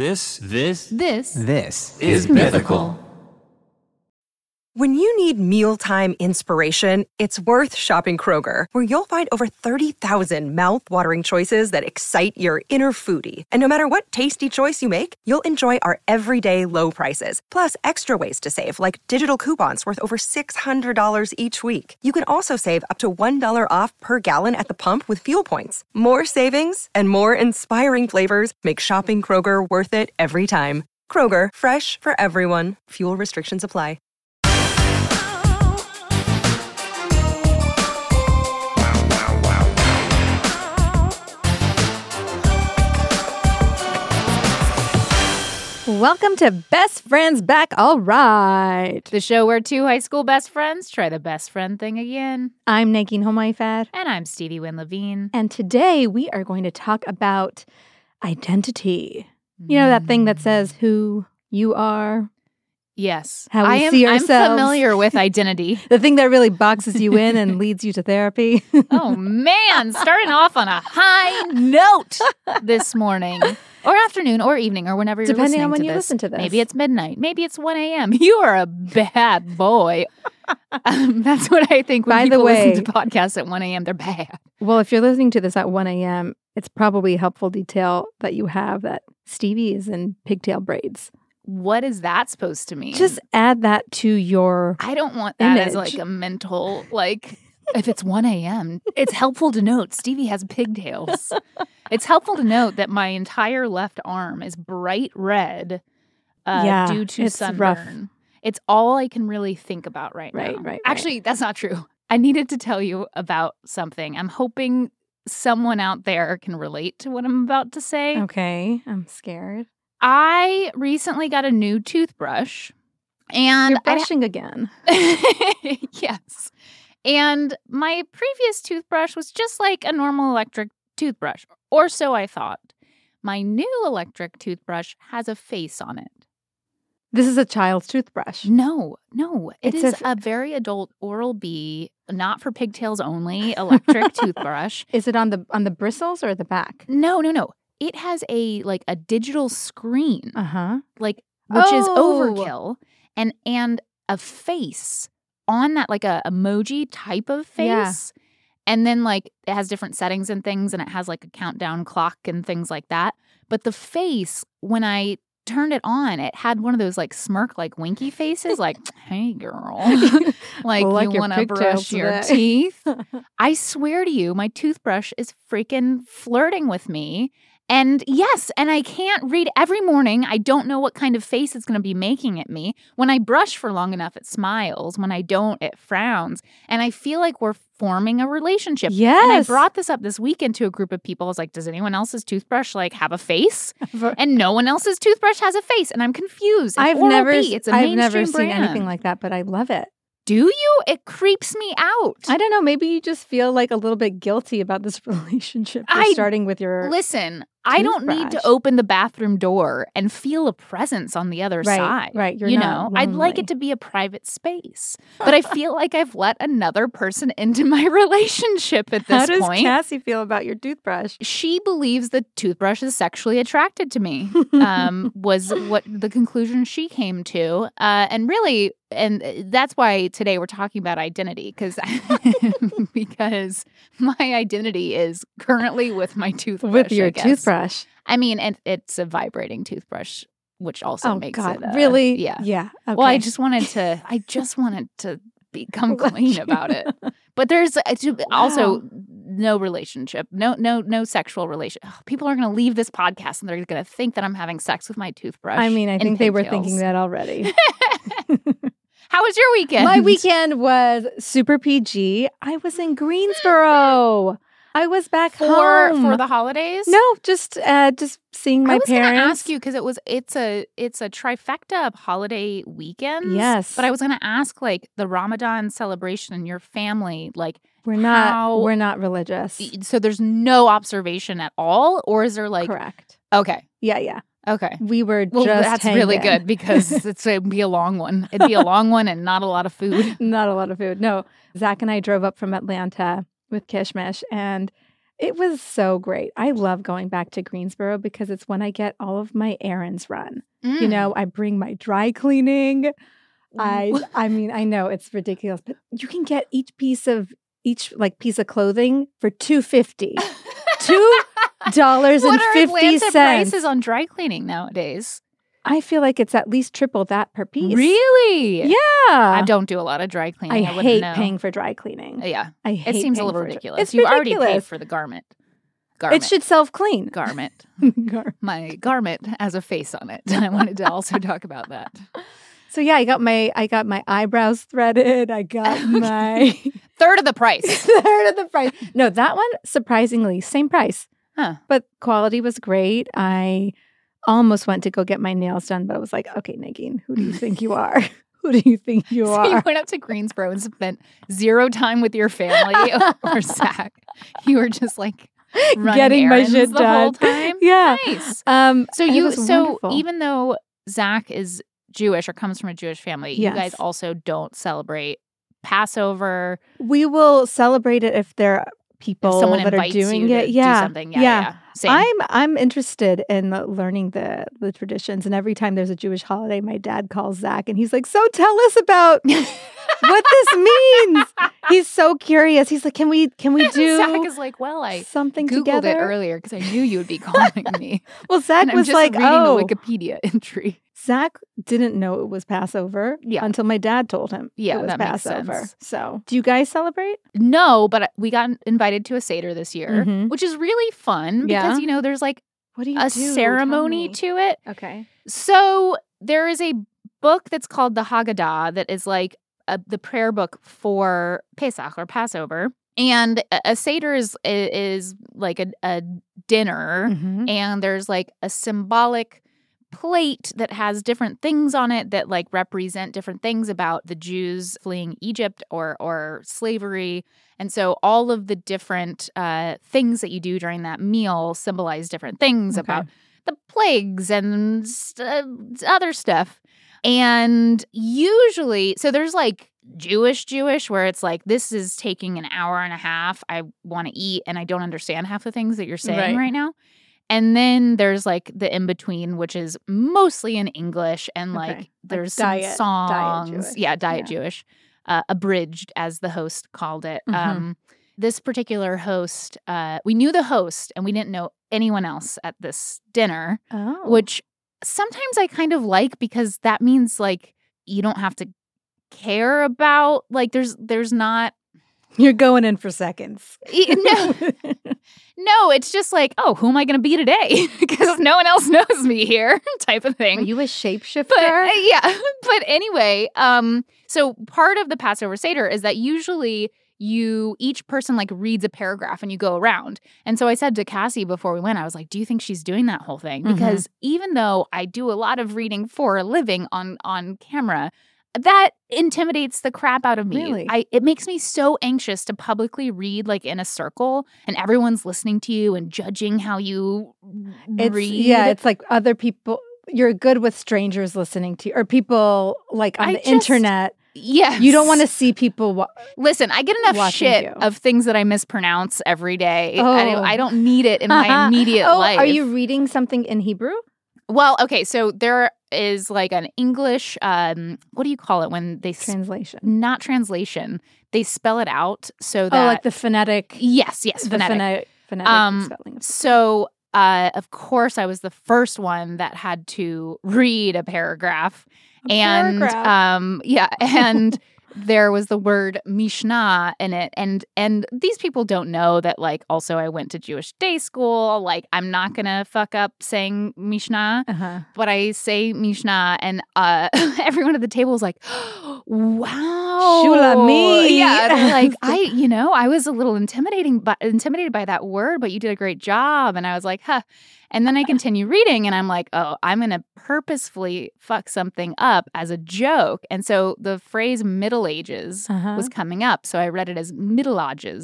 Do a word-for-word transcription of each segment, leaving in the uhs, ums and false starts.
This, this, This This is Mythical. When you need mealtime inspiration, it's worth shopping Kroger, where you'll find over thirty thousand mouth-watering choices that excite your inner foodie. And no matter what tasty choice you make, you'll enjoy our everyday low prices, plus extra ways to save, like digital coupons worth over six hundred dollars each week. You can also save up to one dollar off per gallon at the pump with fuel points. More savings and more inspiring flavors make shopping Kroger worth it every time. Kroger, fresh for everyone. Fuel restrictions apply. Welcome to Best Friends Back All Right. the show where two high school best friends try the best friend thing again. I'm Nagin Homaifad. And I'm Stevie Wynn Levine. And today we are going to talk about identity. You know that thing that says who you are? Yes. How we I am, see I'm ourselves. familiar with identity. The thing that really boxes you in and leads you to therapy. Oh, man. Starting off on a high note this morning. Or afternoon or evening or whenever you're Depending listening on when to you this. listen to this. Maybe it's midnight. Maybe it's one a.m. You are a bad boy. um, that's what I think when By the people way- listen to podcasts at one a.m. They're bad. Well, if you're listening to this at one a.m., it's probably a helpful detail that you have that Stevie is in pigtail braids. What is that supposed to mean? Just add that to your... I don't want that as image. like a mental, like, if it's one a.m., it's helpful to note Stevie has pigtails. It's helpful to note that my entire left arm is bright red uh, Yeah, due to it's sunburn. rough. It's all I can really think about right, Right, now. right, right. Actually, that's not true. I needed to tell you about something. I'm hoping someone out there can relate to what I'm about to say. Okay, I'm scared. I recently got a new toothbrush. And You're I brushing again. yes. And my previous toothbrush was just like a normal electric toothbrush, or so I thought. My new electric toothbrush has a face on it. This is a child's toothbrush. No, no. It It's is a a, f- very adult Oral-B, not for pigtails only, electric toothbrush. Is it on the on the bristles or the back? No, no, no. It has a like a digital screen, Uh huh. like which is Oh. overkill, and and a face on that, like a emoji type of face. Yeah. And then like it has different settings and things, and it has like a countdown clock and things like that. But the face, when I turned it on, it had one of those like smirk, like winky faces, like, hey girl, like, Well, like you your want to pigtails brush your today." teeth. I swear to you, my toothbrush is freaking flirting with me. And yes, and I can't read every morning. I don't know what kind of face it's going to be making at me. When I brush for long enough, it smiles. When I don't, it frowns. And I feel like we're forming a relationship. And I Yes. brought this up this weekend to a group of people. I was like, does anyone else's toothbrush like have a face? And no one else's toothbrush has a face. And I'm confused. It's I've Oral-B. never, It's a I've never mainstream seen brand. anything like that, but I love it. Do you? It creeps me out. I don't know. Maybe you just feel like a little bit guilty about this relationship. You're I- starting with your Listen, I don't need to toothbrush. open the bathroom door and feel a presence on the other Right, side. right. You're you not know, I'd like lonely. it to be a private space, but I feel like I've let another person into my relationship at this How does point. Cassie feel about your toothbrush? She believes the toothbrush is sexually attracted to me. Um, was what the conclusion she came to, uh, and really, and that's why today we're talking about identity, because because my identity is currently with my toothbrush. With your I guess. toothbrush. I mean, and it's a vibrating toothbrush, which also Oh makes God, it uh, really? yeah. Yeah. Okay. Well, I just wanted to. I just wanted to become clean about it. But there's uh, to- also Wow. no relationship, no no no sexual relation. Ugh, people are going to leave this podcast and they're going to think that I'm having sex with my toothbrush. I mean, I and think they were pigtails. thinking that already. How was your weekend? My weekend was super P G. I was in Greensboro. I was back for home. for the holidays. No, just uh, just seeing my I was parents. going to ask you because it was it's a it's a trifecta of holiday weekends. Yes. but I was going to ask like the Ramadan celebration in your family, like We're not. how- We're not religious. so there's no observation at all, or is there like Correct. okay, Yeah, yeah. okay. We were Well, just. that's really hanging. good because it's it'd be a long one. It'd be a long one and not a lot of food. Not a lot of food. No, Zach and I drove up from Atlanta with Kishmish, and It was so great. I love going back to Greensboro because it's when I get all of my errands run. Mm. You know, I bring my dry cleaning. I I mean, I know it's ridiculous, but you can get each piece of each like piece of clothing for two fifty. Two dollars and What are fifty Atlanta cents. prices on dry cleaning nowadays? I feel like it's at least triple that per piece. Really? Yeah. I don't do a lot of dry cleaning. I, I, wouldn't hate know. paying for dry cleaning. Yeah. I hate It seems a paying little for dry- ridiculous. It's you already ridiculous. paid for the garment. Garment. It should self-clean. Garment. Gar- My garment has a face on it. And I wanted to also talk about that. So yeah, I got my I got my eyebrows threaded. I got my Third of the price. third of the price. No, that one surprisingly same price. Huh. But quality was great. I almost went to go get my nails done, but I was like, okay, Nagin, who do you think you are? Who do you think you So are? you went up to Greensboro and spent zero time with your family or Zach. You were just like running Getting my errands shit the done. whole time. Yeah. Nice. Um, So it you was so wonderful. even though Zach is Jewish or comes from a Jewish family, Yes. you guys also don't celebrate Passover. we will celebrate it if there are people If someone that are invites doing you it. to yeah. do something. Yeah, yeah. yeah. Same. I'm I'm interested in the, learning the the traditions, and every time there's a Jewish holiday, my dad calls Zach, and he's like, "So tell us about what this means." He's so curious. He's like, "Can we can we do Zach is like, well, I something Googled together?" it earlier because I knew you would be calling me. Well, Zach And I'm was just like, reading "Oh." the Wikipedia entry. Zach didn't know it was Passover Yeah. until my dad told him Yeah, it was that makes Passover. sense. So, do you guys celebrate? No, but we got invited to a Seder this year, Mhm. which is really fun Yeah? because, you know, there's like What do you a do? Tell ceremony me. to it. Okay. So there is a book that's called the Haggadah that is like a, the prayer book for Pesach or Passover. And a, a Seder is, is like a, a dinner, Mhm. and there's like a symbolic plate that has different things on it that like represent different things about the Jews fleeing Egypt or or slavery. And so all of the different uh, things that you do during that meal symbolize different things Okay. about the plagues and st- other stuff. And usually, so there's like Jewish Jewish where it's like, this is taking an hour and a half. I want to eat and I don't understand half the things that you're saying Right. right now. And then there's like the in between, which is mostly in English, and like Okay. there's Like some diet- diet songs, Jewish. yeah, diet Yeah. Jewish, uh, abridged as the host called it. Mhm. Um, this particular host, uh, we knew the host, and we didn't know anyone else at this dinner, Oh. which sometimes I kind of like because that means like you don't have to care about like there's there's not You're going in for seconds. E- no. No, it's just like, oh, who am I going to be today? Because no one else knows me here, type of thing. Are you a shapeshifter? But uh, yeah, but anyway, um, so part of the Passover Seder is that usually you each person like reads a paragraph and you go around. And so I said to Cassie before we went, I was like, do you think she's doing that whole thing? Mhm. Because even though I do a lot of reading for a living on on camera, that intimidates the crap out of me. Really? I it makes me so anxious to publicly read like in a circle and everyone's listening to you and judging how you It's read. yeah, it's like other people. You're good with strangers listening to you, or people like on I the just- internet. Yes. You don't want to see people. Wa- Listen, I get enough watching shit you. of things that I mispronounce every day. Oh. I, I don't need it in my immediate oh, life. are you reading something in Hebrew? Well, okay, so there is like an English, um, what do you call it when they, s- Translation. not translation, they spell it out so that. Oh, like the phonetic. Yes, yes, the phonetic. phonetic, phonetic Um, spelling. Of So, uh, of course, I was the first one that had to read a paragraph. A and paragraph. um yeah and there was the word Mishnah in it, and and these people don't know that like also I went to Jewish day school. Like I'm not gonna fuck up saying Mishnah, Uh-huh. but I say Mishnah, and uh everyone at the table was like, wow, Shulamit. yeah, they're like, I you know I was a little intimidating but intimidated by that word, but you did a great job. And I was like, huh. And then I continue reading and I'm like, oh, I'm going to purposefully fuck something up as a joke. And so the phrase Middle Ages Uh-huh. was coming up. So I read it as Middle Ages.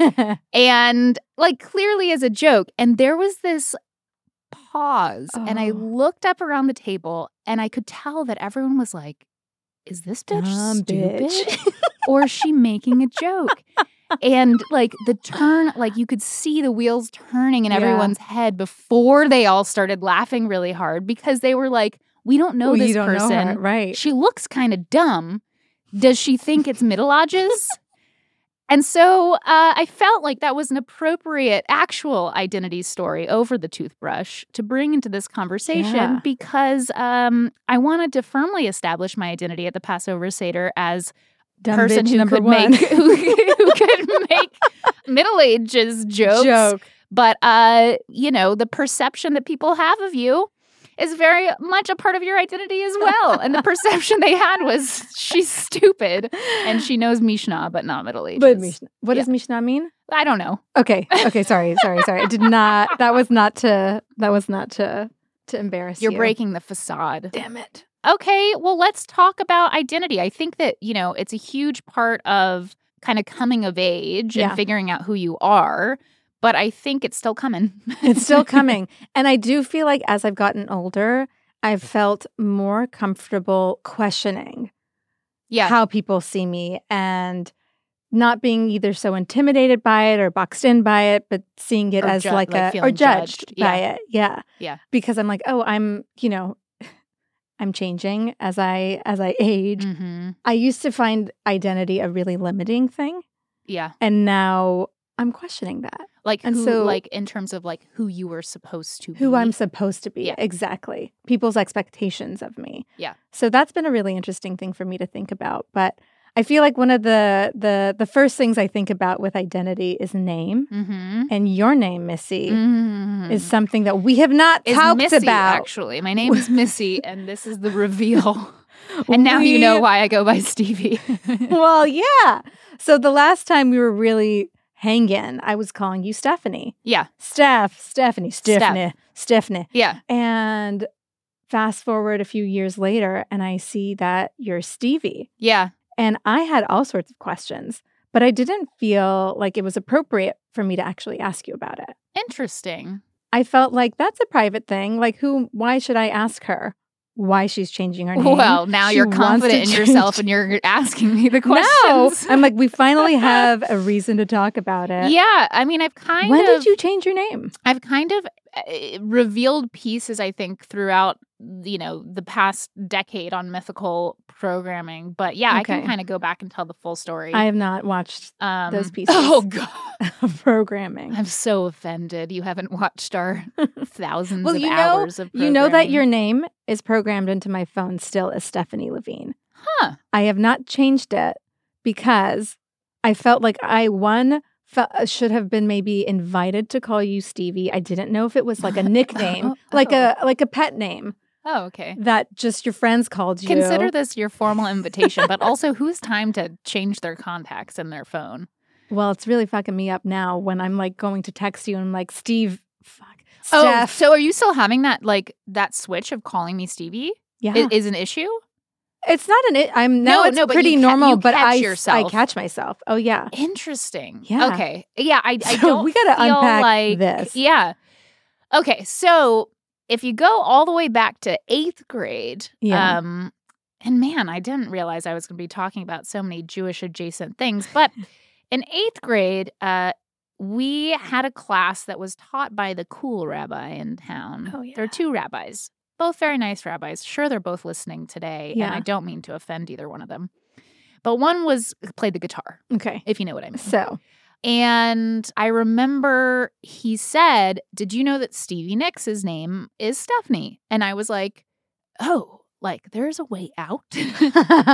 And like clearly as a joke. And there was this pause. And I Oh. looked up around the table and I could tell that everyone was like, is this bitch Dumb stupid? bitch. Or is she making a joke? And like the turn, like you could see the wheels turning in Yeah. everyone's head before they all started laughing really hard because they were like, we don't know Well, this you don't know person. her, right? She looks kind of dumb. Does she think it's middle ages? And so uh, I felt like that was an appropriate actual identity story over the toothbrush to bring into this conversation Yeah. because um, I wanted to firmly establish my identity at the Passover Seder as Dumb person bitch who number could one. make who, who could make middle ages jokes. Joke. But uh, you know, the perception that people have of you is very much a part of your identity as well. And the perception they had was she's stupid and she knows Mishnah, but not Middle Ages. But Mishnah, what Yeah. does Mishnah mean? I don't know. Okay. Okay. Sorry. Sorry. Sorry. I did not. That was not to. That was not to. To embarrass You're you. breaking the facade. Damn it. Okay, well, let's talk about identity. I think that, you know, it's a huge part of kind of coming of age Yeah. and figuring out who you are. But I think it's still coming. It's still coming. And I do feel like as I've gotten older, I've felt more comfortable questioning Yeah. how people see me and not being either so intimidated by it or boxed in by it, but seeing it Or as ju- like, like a or feeling judged, judged. by Yeah. it. Yeah. Yeah. Because I'm like, oh, I'm, you know, I'm changing as I as I age. Mm-hmm. I used to find identity a really limiting thing. Yeah. And now I'm questioning that. Like And who, so- like in terms of like who you were supposed to be. Who I'm supposed to be. Yeah. Exactly. People's expectations of me. Yeah. So that's been a really interesting thing for me to think about. But I feel like one of the the the first things I think about with identity is name. Mm-hmm. And your name, Missy, Mm-hmm. is something that we have not Is talked Missy, about. actually. My name is Missy, and this is the reveal. And now you know We- why I go by Stevie. Well, yeah. So the last time we were really hanging, I was calling you Stephanie. Yeah. Steph, Stephanie, Steph. Stephanie, Stephanie. Yeah. And fast forward a few years later, and I see that you're Stevie. Yeah. And I had all sorts of questions, but I didn't feel like it was appropriate for me to actually ask you about it. Interesting. I felt like that's a private thing. Like, who, why should I ask her why she's changing her name? Well, now She you're wants to confident in change- yourself and you're asking me the No, questions. I'm like, we finally have a reason to talk about it. Yeah, I mean, I've kind When of did you change your name? I've kind of uh, revealed pieces, I think, throughout, you know, the past decade on mythical programming. But yeah, I can Okay. kind of go back and tell the full story. I have not watched um, those pieces. Oh, God. programming. I'm so offended. You haven't watched our thousands Well, of you know, hours of you know that programming. your name is programmed into my phone still as Stephanie Levine. Huh. I have not changed it because I felt like I, one, fe- should have been maybe invited to call you Stevie. I didn't know if it was like a nickname, like a like a pet name Oh, okay. that just your friends called you. Consider this your formal invitation, but also who's time to change their contacts in their phone? Well, it's really fucking me up now when I'm like going to text you and I'm like, Steve, fuck, Oh, Steph. so are you still having that like that switch of calling me Stevie? yeah. I- Is, an issue? It's not an it. I'm now No, it's no, but pretty you ca- normal, you but catch I I yourself. catch myself. Oh yeah. Interesting. Yeah. Okay. Yeah, I, I So don't we gotta feel unpack like this. Yeah. Okay, so if you go all the way back to eighth grade, Yeah. um, and man, I didn't realize I was going to be talking about so many Jewish adjacent things, but in eighth grade, uh, we had a class that was taught by the cool rabbi in town. Oh, yeah. There are two rabbis, both very nice rabbis. Sure, they're both listening today, and Yeah. I don't mean to offend either one of them. But one was played the guitar, Okay. if you know what I mean. So And I remember he said, "Did you know that Stevie Nicks' name is Stephanie?" And I was like, "Oh, like there's a way out." Because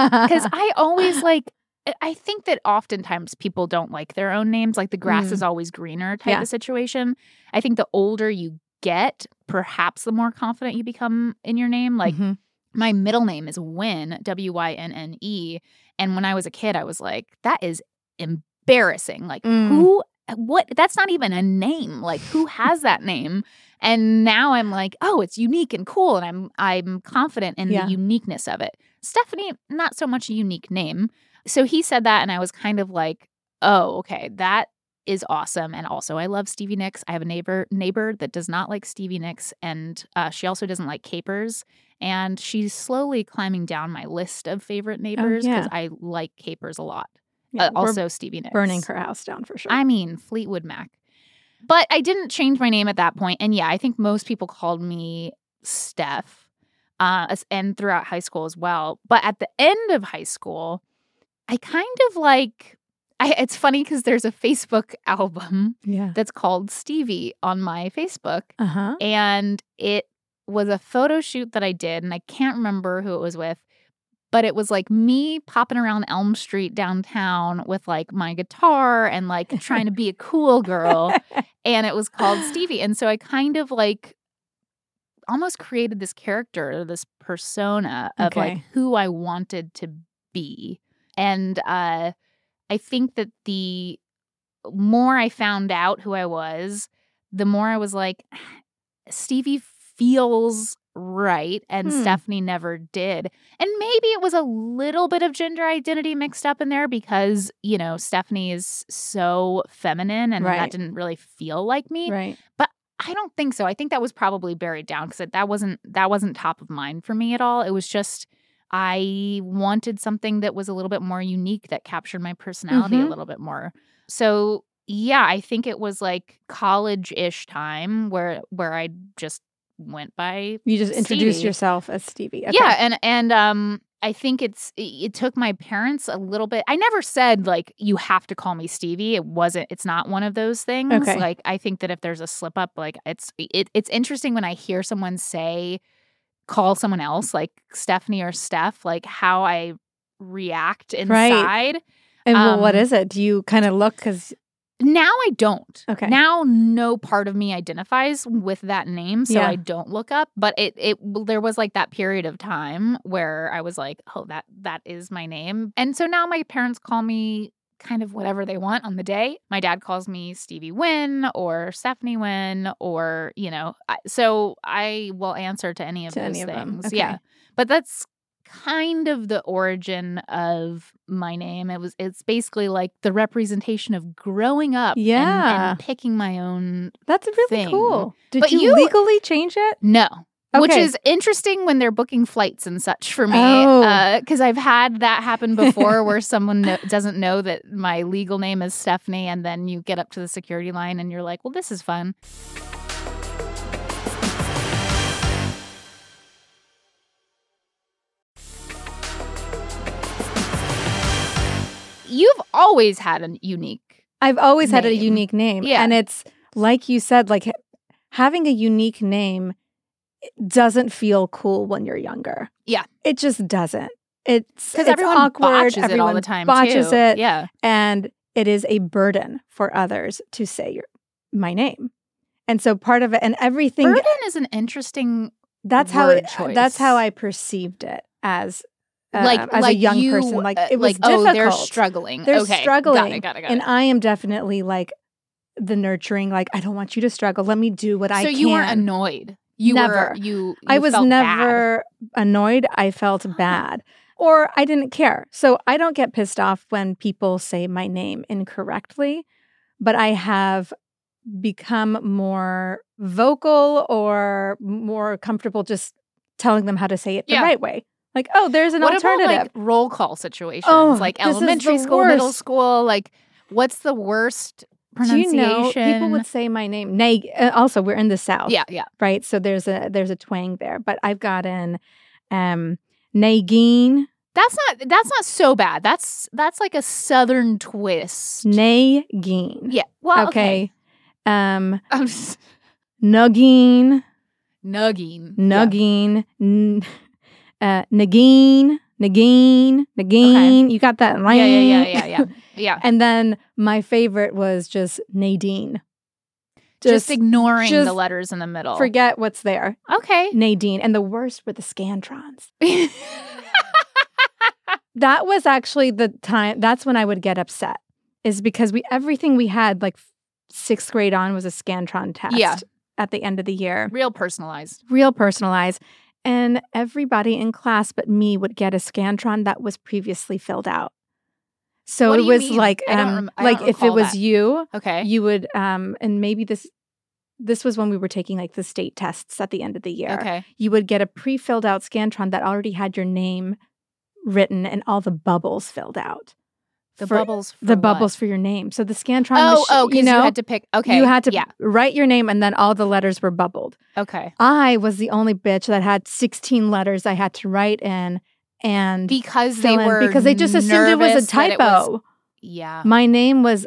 I always like, I- I think that oftentimes people don't like their own names, like the grass Mm. is always greener type Yeah. of situation. I think the older you get, perhaps the more confident you become in your name. Like Mhm. my middle name is Wynne, W Y N N E. And when I was a kid, I was like, that is embarrassing. Like, Mm. who, what, that's not even a name. Like, who has that name? And now I'm like, oh, it's unique and cool. And I'm, I'm confident in Yeah. the uniqueness of it. Stephanie, not so much a unique name. So he said that, and I was kind of like, oh, okay, that is awesome. And also, I love Stevie Nicks. I have a neighbor neighbor that does not like Stevie Nicks, and uh, she also doesn't like capers. And she's slowly climbing down my list of favorite neighbors because yeah. I like capers a lot. Yeah, uh, we're also Stevie Nicks. burning her house down for sure. I mean, Fleetwood Mac. But I didn't change my name at that point. And yeah, I think most people called me Steph, uh, as- and throughout high school as well. But at the end of high school, I kind of like, I, it's funny because there's a Facebook album yeah. that's called Stevie on my Facebook. Uh-huh. And it was a photo shoot that I did, and I can't remember who it was with. But it was like me popping around Elm Street downtown with like my guitar and like trying to be a cool girl. And it was called Stevie. And so I kind of like almost created this character, this persona of Okay. like who I wanted to be. And uh, I think that the more I found out who I was, the more I was like, Stevie feels right, and Hmm. Stephanie never did. And maybe it was a little bit of gender identity mixed up in there because, you know, Stephanie is so feminine and Right. that didn't really feel like me. Right. But I don't think so. I think that was probably buried down because that wasn't that wasn't top of mind for me at all. It was just I wanted something that was a little bit more unique that captured my personality Mhm. a little bit more. So yeah, I think it was like college-ish time where where I just went by You just introduced Stevie. yourself as Stevie. Okay. Yeah, and and um I think it's it it took my parents a little bit. I never said like you have to call me Stevie. It wasn't it's not one of those things. Okay. Like I think that if there's a slip up, like it's it, it's interesting when I hear someone say call someone else like Stephanie or Steph, like how I react inside. And well, what um, is it? Do you kind of look because Now I don't. Okay. Now no part of me identifies with that name, so Yeah. I don't look up. But it it there was like that period of time where I was like, oh, that that is my name. And so now my parents call me kind of whatever they want on the day. My dad calls me Stevie Wynn or Stephanie Wynn or, you know, I, so I will answer to any of To those any of them. things. Okay. Yeah. But that's kind of the origin of my name. It was it's basically like the representation of growing up and- Yeah. and, picking my own that's really thing. cool. Did But you, you- legally change it? no. Which Okay. is interesting when they're booking flights and such for me. Oh. Because I've had that happen before where someone kno- doesn't know that my legal name is Stephanie, and then you get up to the security line and you're like, well, this is fun. You've always had a unique. I've always had a Name. unique name. Yeah. And it's like you said, like ha- having a unique name doesn't feel cool when you're younger. Yeah. It just doesn't. It's Because it's everyone awkward. botches it everyone all the time, botches too. it. Yeah. And it is a burden for others to say your my name. And so part of it and everything Burden is an interesting that's how word it, choice. that's how I perceived it as uh, like as like a young you, person. Like uh, it was like, difficult. oh, they're struggling. They're okay. struggling. Got it, got it, got and it. I am definitely like the nurturing, like, I don't want you to struggle. Let me do what I So can. you weren't annoyed. You Never. were you, you I was felt never annoyed. I felt bad. Or I didn't care. So I don't get pissed off when people say my name incorrectly, but I have become more vocal or more comfortable just telling them how to say it the Yeah. right way. Like, oh, there's an What alternative. about like roll call situations? Oh, like this is elementary the school, middle worst. school, like what's the worst Do pronunciation? you know people would say my name? Nay, uh, also we're in the South. Yeah, yeah. Right. So there's a there's a twang there. But I've gotten um Nagin, That's not that's not so bad. That's that's like a southern twist. Nagin. Yeah. Well, okay. Okay. Um I'm just Nugging, nugging. Nugging, n- uh Nagin, Nagin, Nagin. You got that Yeah, line? yeah, yeah, yeah, yeah. Yeah. And then my favorite was just Nadine. Just, ignoring the just letters in the middle. Forget what's there. Okay. Nadine. And the worst were the Scantrons. That was actually the time, that's when I would get upset, is because we everything we had, like sixth grade on, was a Scantron test Yeah. at the end of the year. Real personalized. Real personalized. And everybody in class but me would get a Scantron that was previously filled out. So What it do you was mean? like, I don't um, rem- I like don't if it recall was that. you, Okay. you would, um, and maybe this, this was when we were taking like the state tests at the end of the year. Okay. You would get a pre-filled out Scantron that already had your name written and all the bubbles filled out. The for, bubbles for the what? bubbles for your name. So the Scantron Oh, machine, oh, because you you, know, had to pick. Okay. you had to Yeah. write your name and then all the letters were bubbled. Okay. I was the only bitch that had sixteen letters I had to write in and Because fill they in were because they just assumed it was a nervous that it was- typo. Yeah. My name was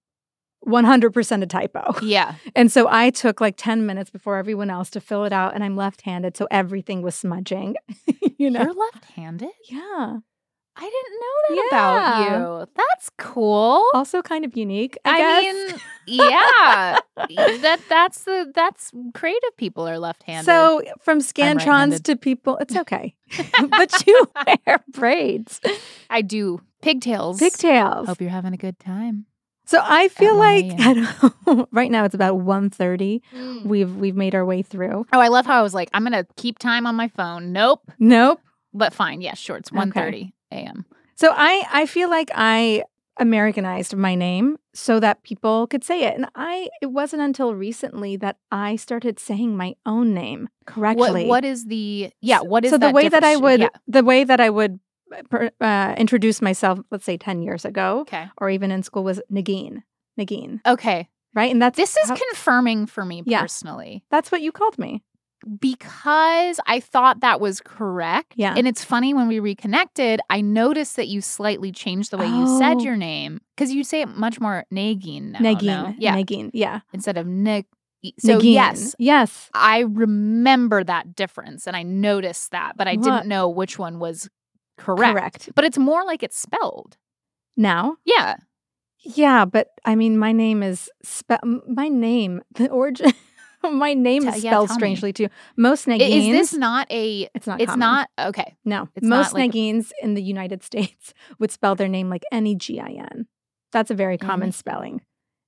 one hundred percent a typo. Yeah. And so I took like ten minutes before everyone else to fill it out, and I'm left-handed, so everything was smudging. you know? You're left-handed? Yeah. I didn't know that about Yeah. you. That's cool. Also kind of unique, I, I guess. mean, yeah. that that's the that's creative people are left-handed. So from Scantrons right-handed. to people, it's okay. But you wear braids. I do pigtails. Pigtails. Hope you're having a good time. So I feel one like a.m. I don't know, right now it's about one thirty. We've we've made our way through. Oh, I love how I was like, I'm gonna keep time on my phone. Nope. Nope. But fine, yeah, sure. It's one thirty a.m. So I I feel like I Americanized my name so that people could say it. And I it wasn't until recently that I started saying my own name correctly. What what is the yeah, what is so the that way that I difference? would Yeah. the way that I would uh, introduce myself, let's say ten years ago, Okay. or even in school, was Nagin. Nagin. Okay. Right? And that's This is how- confirming for me Yeah. personally. that's what you called me. Because I thought that was correct. Yeah. And it's funny when we reconnected, I noticed that you slightly changed the way you said Oh. your name. Because you say it much more Nagin now. no? Nagin. Yeah. Nagin. Yeah. Instead of Nick. So Nagin. yes, Yes. I remember that difference and I noticed that, but I What? didn't know which one was correct. Correct. But it's more like it's spelled. Now? Yeah. Yeah, but I mean, my name is spe- my name. The origin. my name Tell- is yeah, spelled tell me. strangely too. Most I- Nagins. Is this not a It's not. it's common. not okay. No. it's Most not like- Nagins in the United States would spell their name like N E G I N. That's a very common N- spelling.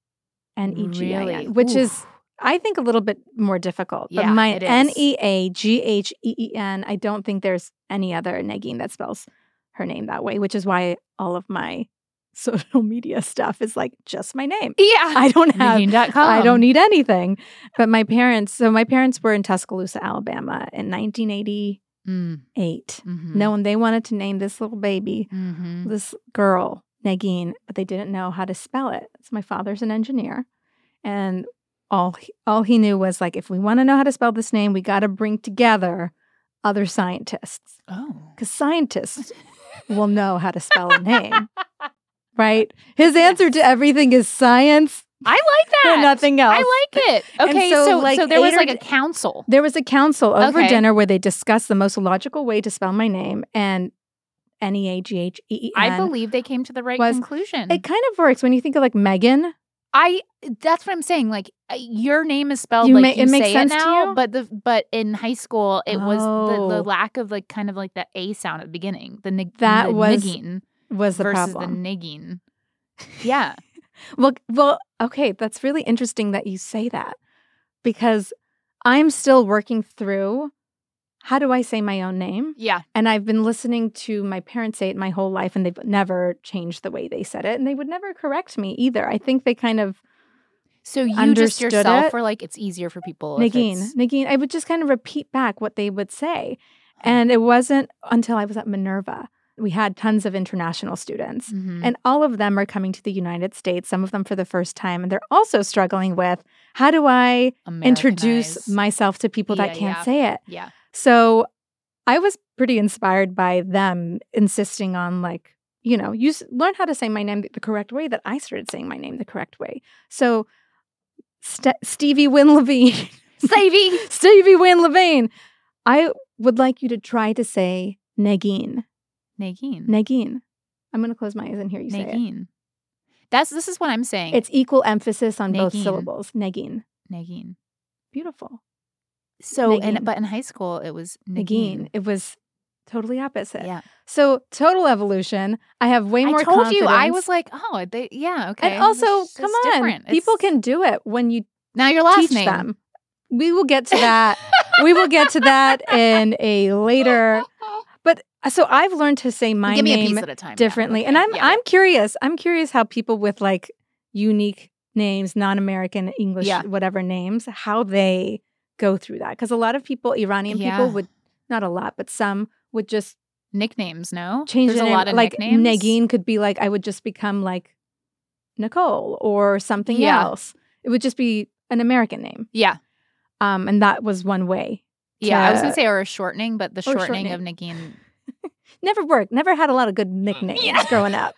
N E G I N, Really? which is Oof. I think a little bit more difficult. But Yeah, my it is. N E A G H E E N, I don't think there's any other Nagin that spells her name that way, which is why all of my social media stuff is like just my name. Yeah. I don't have Nagin dot com. I don't need anything. But my parents, so my parents were in Tuscaloosa, Alabama in nineteen eighty-eight. Mm, mhm. No, and they wanted to name this little baby, Mhm. this girl, Nagin, but they didn't know how to spell it. So my father's an engineer. And all he, all he knew was like, if we want to know how to spell this name, we got to bring together other scientists. Oh. Because scientists will know how to spell a name. Right? His answer to everything is science I like that. and nothing else. I like it. And Okay, so, so so, like, there was eight or like a d- council. There was a council over Okay. dinner where they discussed the most logical way to spell my name, and N E A G H E E N. I believe they came to the right was- conclusion. It kind of works when you think of like Megan. I that's what I'm saying. Like uh, your name is spelled You like ma- you it makes say sense it to now, you? but the but in high school it was the, Oh. the lack of like kind of like the a sound at the beginning. The nig- That the was nigging Was the versus problem. the nigging. Yeah. Well, well, okay, that's really interesting that you say that because I'm still working through how do I say my own name? Yeah. And I've been listening to my parents say it my whole life, and they've never changed the way they said it, and they would never correct me either. I think they kind of So you just Understood yourself it. were like it's easier for people. if Nagin, it's- Nagin. I would just kind of repeat back what they would say, and it wasn't until I was at Minerva. We had tons of international students. Mhm. And all of them are coming to the United States, some of them for the first time. And they're also struggling with how do I introduce Americanize. myself to people that Yeah, can't yeah. say it? Yeah. So I was pretty inspired by them insisting on, like, you know, use, learn how to say my name the correct way that I started saying my name the correct way. So St- Stevie Wynn Levine, Savvy. Stevie Wynn Levine, I would like you to try to say Nagin. Nagin. Nagin. I'm going to close my eyes and hear you say it. Nagin. That's this is what I'm saying. It's equal emphasis on both Nagin. syllables. Nagin. Nagin. Beautiful. So Nagin. and but in high school it was Nagin. Nagin. It was totally opposite. Yeah. So total evolution. I have way more I told confidence. you I was like, oh, they, yeah, okay. And also, It's come just on. different. People It's- can do it when you now your last teach name. them. We will get to that. we will get to that in a later. But so I've learned to say my Give me a name piece at a time. yeah, differently. okay, And I'm yeah, I'm curious. I'm curious how people with like unique names, non-American English, Yeah. whatever names, how they go through that. Because a lot of people, Iranian Yeah. people would, not a lot, but some would just nicknames, no? Change There's the a name. lot of like nicknames. Negin could be like, I would just become like Nicole or something Yeah. else. It would just be an American name. Yeah. Um, and that was one way. Yeah, I was going to- to say or a shortening, but the Or shortening, shortening. of Nagin. Never worked. Never had a lot of good nicknames Yeah. growing up.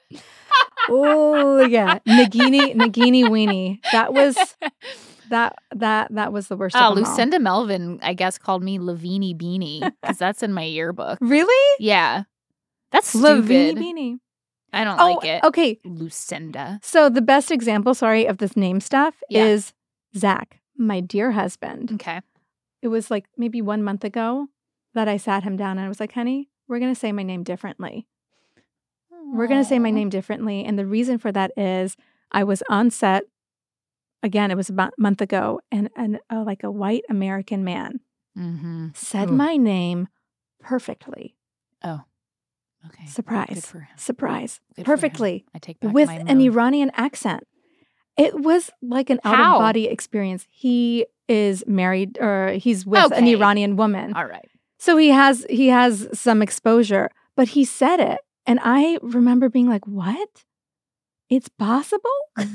Oh yeah, Nagini, Nagini Weenie. That was that that that was the worst. Oh, of them all. Lucinda Melvin, I guess, called me Lavini Beanie because that's in my yearbook. Really? Yeah. That's Lavini stupid. Beanie. I don't Oh, like it. okay. Lucinda. So the best example, sorry, of this name stuff Yeah. is Zach, my dear husband. Okay. It was like maybe one month ago that I sat him down and I was like, honey, we're going to say my name differently. We're going to say my Aw. name differently. And the reason for that is I was on set. Again, it was about a month ago. And, and uh, like a white American man Mm-hmm. said Ooh. my name perfectly. Oh. Okay. Good Surprise. for him. Surprise. Good for him. Perfectly. I take back With my an moan. Iranian accent. It was like an out How? of body experience. He is married or he's with an Okay. Iranian woman. All right. So he has he has some exposure, but he said it. And I remember being like, what? It's possible?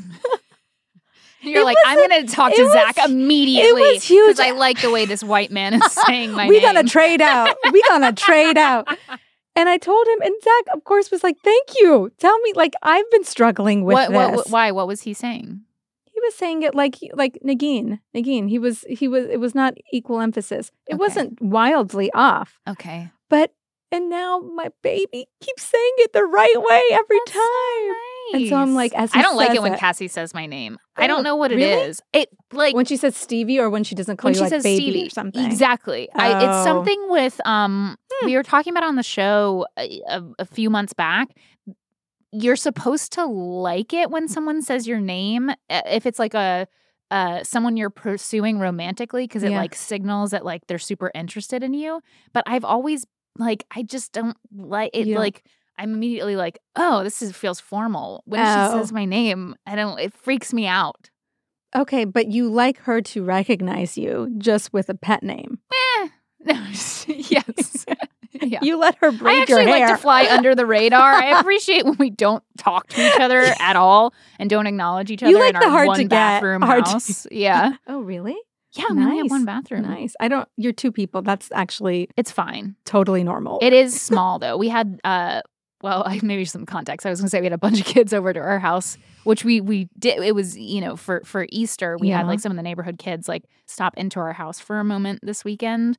You're It like, was I'm a- going to talk it to was- Zach immediately. was huge. Because I like the way this white man is saying my we name. gonna trade out. We gonna trade out. And I told him, and Zach, of course, was like, thank you. Tell me, like, I've been struggling with what, this. what, what, why? What was he saying? He was saying it like like Nagin. Nagin. He was he was it was not equal emphasis. It Okay. wasn't wildly off. Okay. But and now my baby keeps saying it the right way every That's time. so And so I'm nice. like, as he I don't like says it when it- Cassie says my name. I Oh, don't know what it really? is. It like When she says Stevie or when she doesn't call when you she like says baby Stevie or something. Exactly. I, it's Oh. something with um. Hmm. We were talking about on the show a, a, a few months back. You're supposed to like it when someone says your name uh, if it's like a. Uh, someone you're pursuing romantically because it Yeah. like signals that like they're super interested in you. But I've always like I just don't like it. You don't- Like I'm immediately like, oh, this is feels formal. When Oh. she says my name, I don't. It freaks me out. Okay, but you like her to recognize you just with a pet name. Eh. yes. Yeah. You let her braid I actually your hair. like to fly under the radar. I appreciate when we don't talk to each other at all and don't acknowledge each other You like in the our hard one to get, bathroom hard to- house. Yeah. Oh, really? Yeah, we only have Nice. one bathroom. Nice. I don't. You're two people. That's actually It's fine. totally normal. It is small though. We had uh well, I maybe some context. I was gonna say we had a bunch of kids over to our house, which we we did. It was you know for for Easter we Yeah. had like some of the neighborhood kids like stop into our house for a moment this weekend,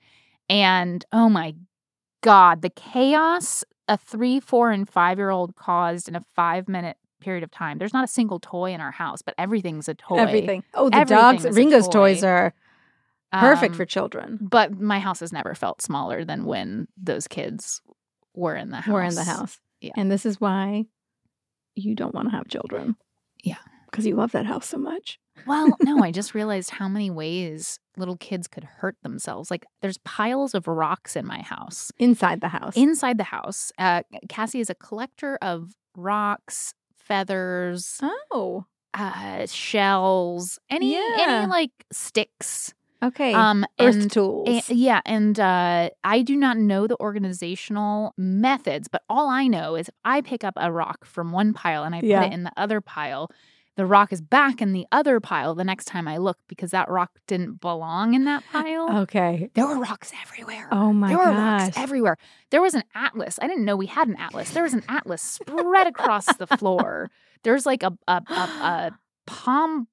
and oh my god, the chaos a three, four, and five year old caused in a five minute period of time. There's not a single toy in our house, but everything's a toy. Everything. Oh, the Everything dogs. is a Ringo's toy. toys are perfect Um, for children. But my house has never felt smaller than when those kids were in the house. We're in the house. Yeah. And this is why you don't want to have children. Yeah. Because you love that house so much. Well, no, I just realized how many ways little kids could hurt themselves. Like there's piles of rocks in my house. Inside the house. Inside the house, uh, Cassie is a collector of rocks, feathers, oh. uh, shells, any Yeah. any like sticks. Okay. Um, Earth and tools. And- yeah, and uh, I do not know the organizational methods, but all I know is if I pick up a rock from one pile and I Yeah. put it in the other pile, the rock is back in the other pile the next time I look because that rock didn't belong in that pile. okay. There were rocks everywhere. Oh my there were gosh. rocks everywhere. There was an atlas. I didn't know we had an atlas. There was an atlas spread across the floor. There's like a a, a, a pom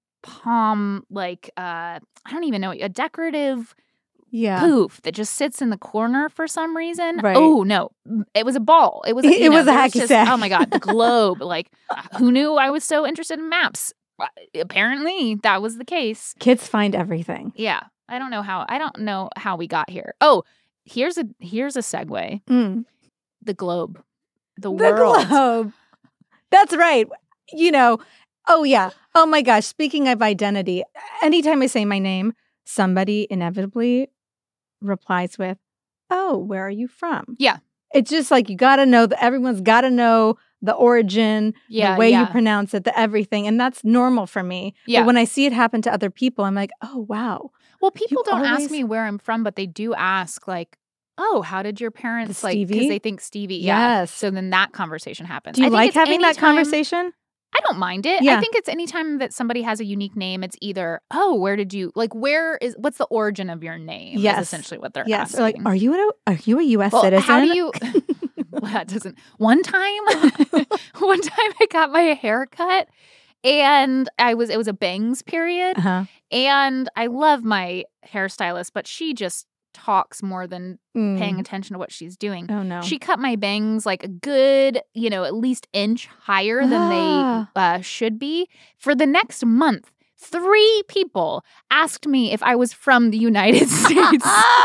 pom like uh I don't even know a decorative Yeah. poof that just sits in the corner for some reason. Right. Oh no, it was a ball. It was. A, It you know, was a there hacky just- sack. Oh my god, the globe. Like, who knew I was so interested in maps? Uh, Apparently, that was the case. Kids find everything. Yeah, I don't know how. I don't know how we got here. Oh, here's a here's a segue. Mm. The globe, the, The world. globe. That's right. You know, oh yeah. Oh my gosh. Speaking of identity, anytime I say my name, somebody inevitably replies with, oh, where are you from? Yeah. It's just like you got to know that everyone's got to know the origin, Yeah, the way yeah. you pronounce it, the everything. And that's normal for me. Yeah. But when I see it happen to other people, I'm like, oh, wow. Well, people You don't always- ask me where I'm from, but they do ask like oh, how did your parents The like? Because Stevie? they think Stevie. Yeah. Yes. So then that conversation happens. Do you I think like it's having that anytime- conversation? I don't mind it. Yeah. I think it's anytime that somebody has a unique name, it's either, oh, where did you, like, where is, what's the origin of your name? Yes. Is essentially what they're Yes. asking. Or like, are you a are you a U S well, citizen? how do you, well, that doesn't, one time, one time I got my hair cut and I was, it was a bangs period. Uh-huh. And I love my hairstylist, but she just talks more than Mm. paying attention to what she's doing. Oh no. She cut my bangs like a good, you know, at least inch higher than Ah. they uh, should be. For the next month, three people asked me if I was from the United States.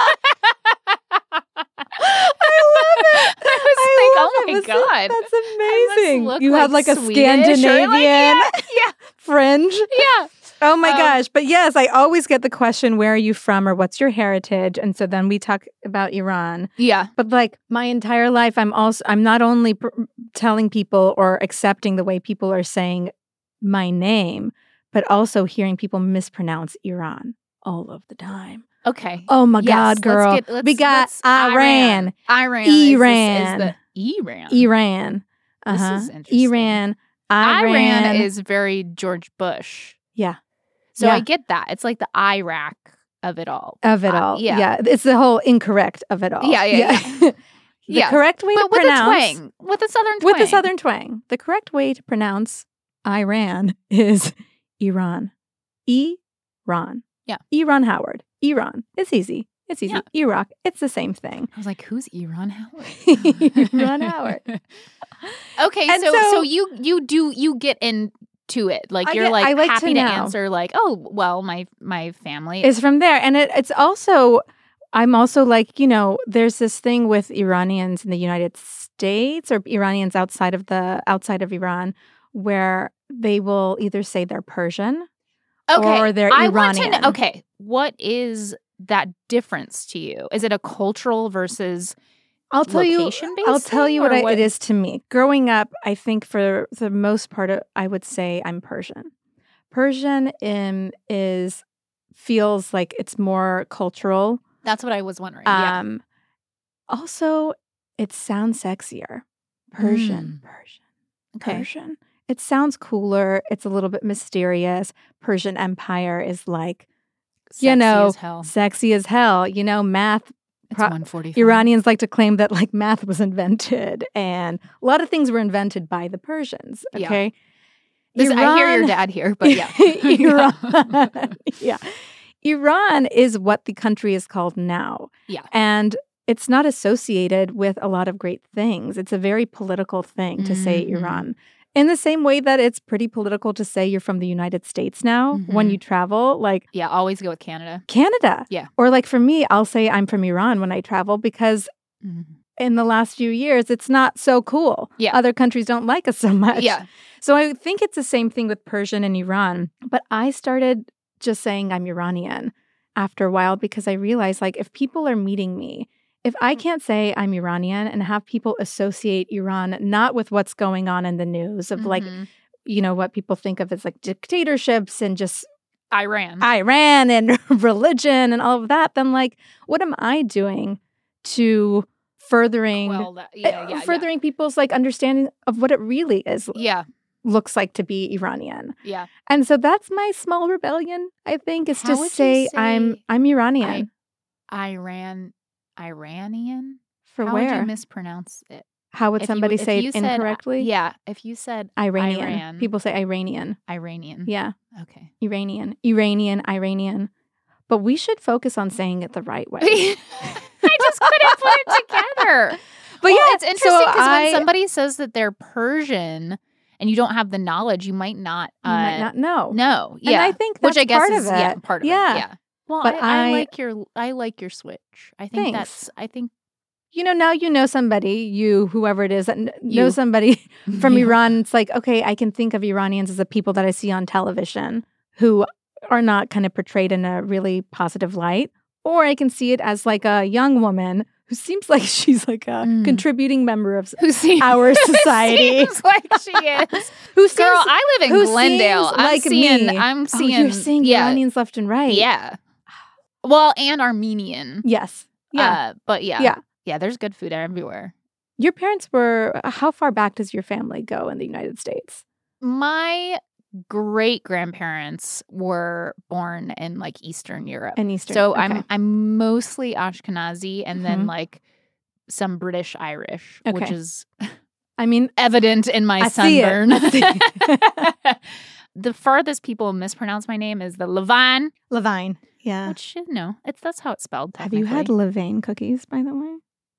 I love it. I was I like, love oh it. my Was God. it- That's I must amazing. look You like have like a Swedish or, like, Scandinavian yeah, yeah, fringe. yeah. Oh my Um, gosh. But yes, I always get the question, where are you from or what's your heritage? And so then we talk about Iran. Yeah. But like my entire life, I'm also, I'm not only pr- telling people or accepting the way people are saying my name, but also hearing people mispronounce Iran all of the time. Okay. Oh my Yes, God, let's girl. get- let's- we got let's- Iran. Iran. is this- Iran. Is, the Iran. Iran. This Uh-huh. is interesting. Iran. Iran. Iran is very George Bush. Yeah. So Yeah. I get that. It's like the Iraq of it all. Of it Uh, all. yeah. Yeah. It's the whole incorrect of it all. Yeah, yeah, yeah. the Yeah. correct way But to with pronounce. a twang. With a southern twang. With a southern twang. The correct way to pronounce Iran is Iran. Iran. Yeah. Iran Howard. Iran. It's easy. It's easy. Yeah. Iraq. It's the same thing. I was like, who's Iran Howard? Iran Howard. Okay, And so, so- so you you do you get into it. Like I you're get- like, I like to happy to, know. answer like, oh, well, my my family Is from there. And it, it's also, I'm also like, you know, there's this thing with Iranians in the United States or Iranians outside of the outside of Iran where they will either say they're Persian. okay. or they're I want to Iranian. know, okay, what is that difference to you? Is it a cultural versus I'll tell you. location-based I'll tell thing, you what, or I, what- it is to me. Growing up, I think for the most part, uh, I would say I'm Persian. Persian um, is feels like it's more cultural. That's what I was wondering. yeah. Um, Also, it sounds sexier. Persian, Mm. Persian, Okay. Persian. It sounds cooler. It's a little bit mysterious. Persian Empire is like Sexy you know, as hell. sexy as hell. You know, math. It's pro- one forty. Iranians like to claim that like math was invented and a lot of things were invented by the Persians. Yeah. Okay. This, I hear your Iran- dad here, but yeah. Iran. yeah. Iran is what the country is called now. Yeah. And it's not associated with a lot of great things. It's a very political thing to say Mhm. Iran. In the same way that it's pretty political to say you're from the United States now when Mhm. you travel, like Yeah, always go with Canada. Canada. Yeah. Or like for me, I'll say I'm from Iran when I travel because in the last few years, it's not so cool. Yeah. Other countries don't like us so much. Yeah. So I think it's the same thing with Persian and Iran. But I started just saying I'm Iranian after a while because I realized like if people are meeting me, if I can't say I'm Iranian and have people associate Iran not with what's going on in the news of like, Mhm. you know, what people think of as like dictatorships and just Iran. Iran and religion and all of that, then like, what am I doing to furthering well, that, yeah, yeah, uh, furthering people's like understanding of what it really is yeah, looks like to be Iranian? yeah. And so that's my small rebellion, I think, is How to would you say, I'm say I'm Iranian. Iran, Iranian. For How where? would you mispronounce it? How would If you- somebody if say you it said- incorrectly? Yeah, if you said Iranian. Iran. People say Iranian. Iranian. Yeah, Okay. Iranian, Iranian, Iranian. But we should focus on saying it the right way. I just couldn't put it together. But Well, yeah, it's interesting so because I- when somebody says that they're Persian and you don't have the knowledge, you might not. you Uh, might not know. know. And Yeah, I think that's which I guess part is of it. yeah part of Yeah. it. Yeah. Well, But I, I I- like your I like your switch. I think Thanks. that's I think You know, now you know somebody, you, whoever it is, that kn- You. knows somebody from You. Iran. It's like, okay, I can think of Iranians as the people that I see on television who are not kind of portrayed in a really positive light. Or I can see it as like a young woman who seems like she's like a Mm. contributing member of who seems our society. seems like she is. who seems, Girl, I live in who Glendale. seems I'm like seeing. me. I'm oh, seeing. you're seeing yeah, Iranians left and right. yeah. Well, and Armenian. Yes. Yeah. Uh, but yeah. Yeah. Yeah, there's good food everywhere. Your parents were, how far back does your family go in the United States? My great-grandparents were born in, like, Eastern Europe. In Eastern, So okay. I'm I'm mostly Ashkenazi and then, Mhm. like, some British Irish, which Okay. is I mean, evident in my I see it. sunburn. I see The farthest people mispronounce my name is the Levine, Levine. Yeah. which, you know, it's that's how it's spelled Have you had technically. Levain cookies, by the way?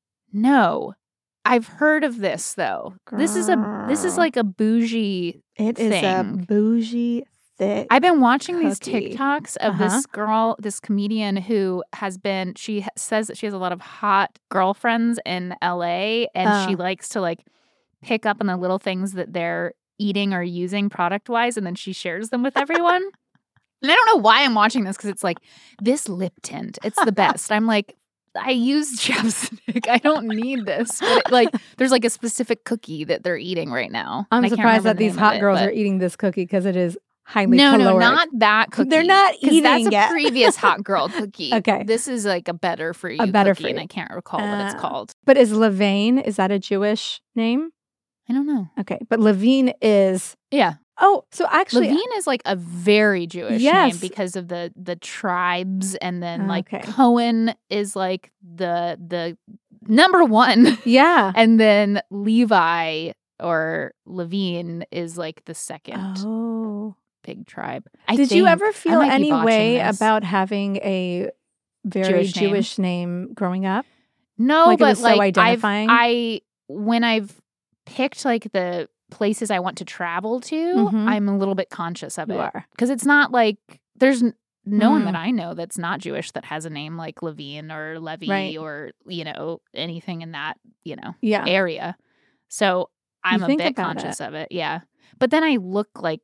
No. I've heard of this, though. This is a this is Girl. like a bougie It is a thing. bougie, thick. I've been watching these cookie. TikToks of Uh-huh. this girl, this comedian who has been, she ha- says that she has a lot of hot girlfriends in L A and she Oh. likes to like pick up on the little things that they're eating or using product wise and then she shares them with everyone. And I don't know why I'm watching this because it's like, this lip tint, it's the best. I'm like, I use chapstick. I don't need this. But it, like, there's like a specific cookie that they're eating right now. I'm and I can't surprised remember that the these name of hot it, girls but- are eating this cookie because it is highly No, caloric. no, not that cookie. They're not 'Cause eating That's a it. previous hot girl cookie. Okay. This is like a better for you better cookie, for and you. I can't recall what it's Uh, called. But is Levain, is that a Jewish name? I don't know. Okay. But Levine is, Yeah. oh, so actually, Levine is like a very Jewish Yes. name because of the the tribes, and then like Okay. Cohen is like the the number one. yeah. And then Levi or Levine is like the second Oh. big tribe. I Did you think. ever I feel might be any botching way this. about having a very Jewish name? Jewish name growing up? No, like it but was so like identifying? I've, I when I've picked like the places I want to travel to, Mhm. I'm a little bit conscious of You it are. because it's not like there's n- no one Mm. that I know that's not Jewish that has a name like Levine or Levy Right. or you know anything in that you know Yeah. area. So I'm a think bit about conscious of it. Yeah, but then I look like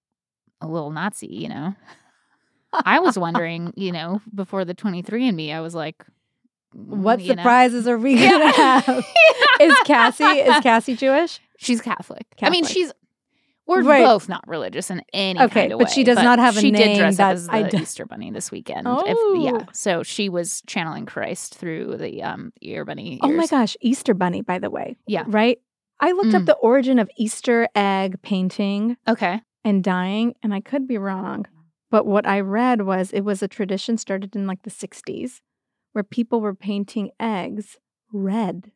a little Nazi, you know. I was wondering, you know, before the twenty-three and me, I was like, What you know. surprises are we going to have? Is Cassie, is Cassie Jewish? She's Catholic. I mean, Catholic. she's we're Right. both not religious in any Okay, kind of but way. she does not have a she did name dress that up as the ide- Easter Bunny this weekend. Oh. If- yeah. So she was channeling Christ through the um ear bunny ears. Oh my gosh, Easter Bunny, by the way. Yeah. Right? I looked up Mm. the origin of Easter egg painting Okay. and dyeing, and I could be wrong. But what I read was it was a tradition started in like the sixties where people were painting eggs red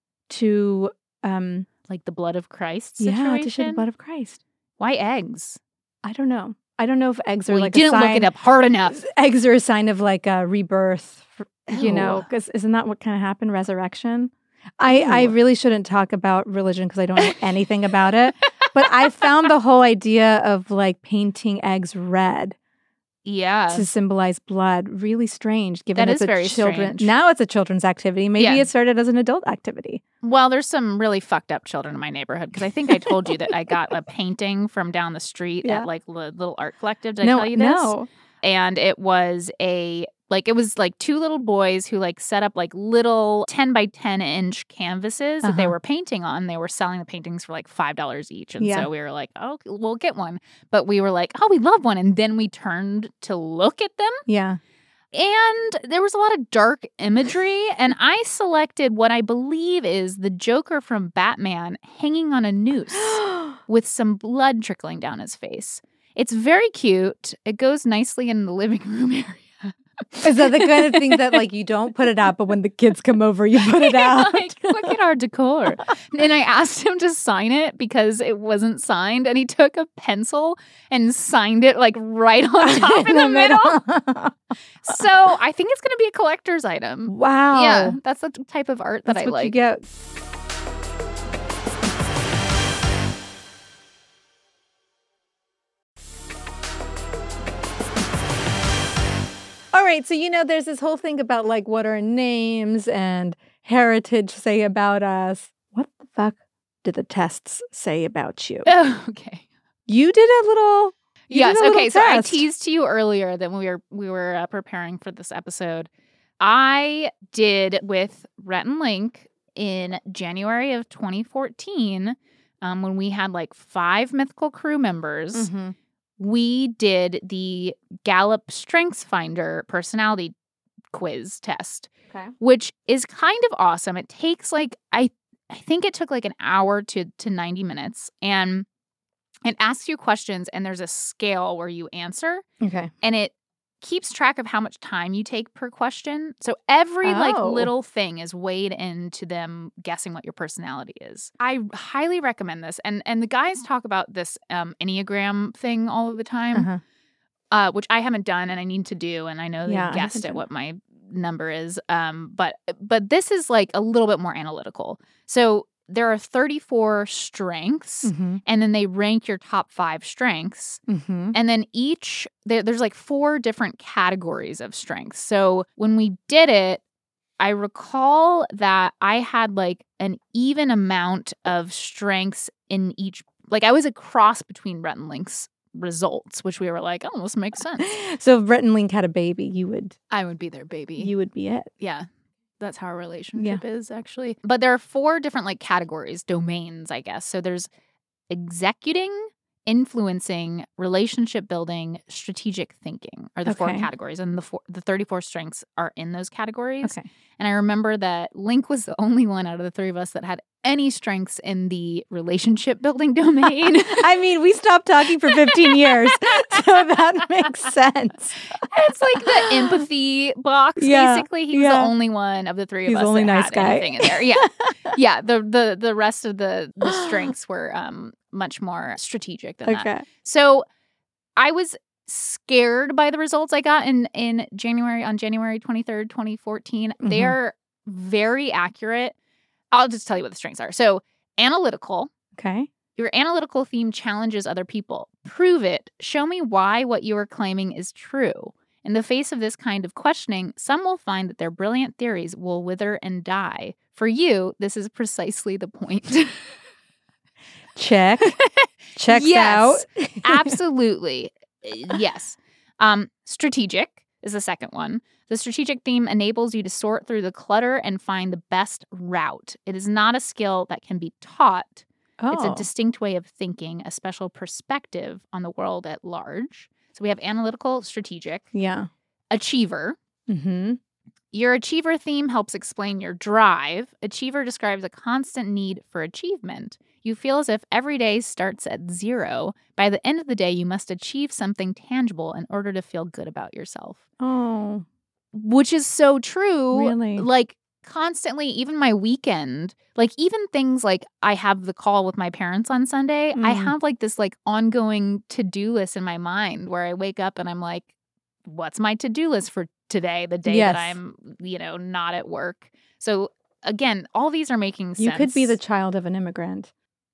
to, um, Like the blood of Christ situation. yeah, to show the blood of Christ. Why eggs? I don't know. I don't know if eggs are Well, like you a didn't sign. look it up hard enough. Eggs are a sign of like a rebirth, for- you know, Ew. because isn't that what kind of happened? Resurrection. I, I Ew. really shouldn't talk about religion because I don't know anything about it. But I found the whole idea of like painting eggs red Yeah. to symbolize blood really strange, given That it's is a very children. strange. Now it's a children's activity. Maybe Yeah. it started as an adult activity. Well, there's some really fucked up children in my neighborhood because I think I told you that I got a painting from down the street Yeah. at like the little art collective. Did no, I tell you this? no. And it was a like it was like two little boys who like set up like little ten by ten inch canvases that they Uh-huh. were painting on. They were selling the paintings for like five dollars each. And Yeah. so we were like, oh, we'll get one. But we were like, oh, we love one. And then we turned to look at them. Yeah. And there was a lot of dark imagery. And I selected what I believe is the Joker from Batman hanging on a noose with some blood trickling down his face. It's very cute. It goes nicely in the living room area. Is that the kind of thing that like you don't put it out, but when the kids come over, you put it out? Like, look at our decor. And I asked him to sign it because it wasn't signed. And he took a pencil and signed it like right on top in, the, middle. So I think it's going to be a collector's item. Wow. Yeah, that's the type of art that That's I what like. you get. All right, so you know, there's this whole thing about like what our names and heritage say about us. What the fuck did the tests say about you? Oh, okay. You did a little. You Yes. did a Okay. little So I test. teased to you earlier that when we were we were uh, preparing for this episode, I did with Rhett and Link in January of twenty fourteen, um, when we had like five Mythical Crew members. Mhm. We did the Gallup Strengths Finder personality quiz test, Okay. which is kind of awesome. It takes like, I I think it took like an hour to, to ninety minutes. And it asks you questions, and there's a scale where you answer. Okay. And it keeps track of how much time you take per question. So every like Oh. little thing is weighed into them guessing what your personality is. I highly recommend this. And and the guys talk about this um, Enneagram thing all of the time, Uh-huh. uh, which I haven't done and I need to do. And I know they Yeah, I guessed haven't at done what my number is. Um, but but this is like a little bit more analytical. So there are thirty-four strengths, Mm-hmm. and then they rank your top five strengths. Mm-hmm. And then each, there, there's like four different categories of strengths. So when we did it, I recall that I had like an even amount of strengths in each. Like I was a cross between Rhett and Link's results, which we were like, oh, this makes sense. So if Rhett and Link had a baby, you would I would be their baby. you would be it. Yeah. That's how a relationship is, actually. But there are four different like categories, domains, I guess. So there's executing, influencing, relationship building, strategic thinking are the four Okay. categories. And the four, the thirty-four strengths are in those categories. Okay. And I remember that Link was the only one out of the three of us that had any strengths in the relationship building domain. I mean, we stopped talking for fifteen years, so that makes sense. It's like the empathy box, Yeah, basically. He was yeah. the only one of the three of He's us the only that nice had guy. anything in there. Yeah. Yeah. The the the rest of the, the strengths were um much more strategic than that. Okay. So I was scared by the results I got in, in January, on January twenty-third, twenty fourteen. Mhm. They are very accurate. I'll just tell you what the strengths are. So analytical. Okay. Your analytical theme challenges other people. Prove it. Show me why what you are claiming is true. In the face of this kind of questioning, some will find that their brilliant theories will wither and die. For you, this is precisely the point. Check. Checks Yes. out. Absolutely. Yes. Um, strategic is the second one. The strategic theme enables you to sort through the clutter and find the best route. It is not a skill that can be taught. Oh. It's a distinct way of thinking, a special perspective on the world at large. So we have analytical, strategic, Yeah. achiever. Mm-hmm. Your achiever theme helps explain your drive. Achiever describes a constant need for achievement. You feel as if every day starts at zero. By the end of the day, you must achieve something tangible in order to feel good about yourself. Oh. Which is so true. Really? Like, constantly, even my weekend, like even things like I have the call with my parents on Sunday, I Mm. have like this like ongoing to-do list in my mind where I wake up and I'm like, what's my to-do list for today, the day Yes. that I'm, you know, not at work. So again, all these are making sense. You could be the child of an immigrant.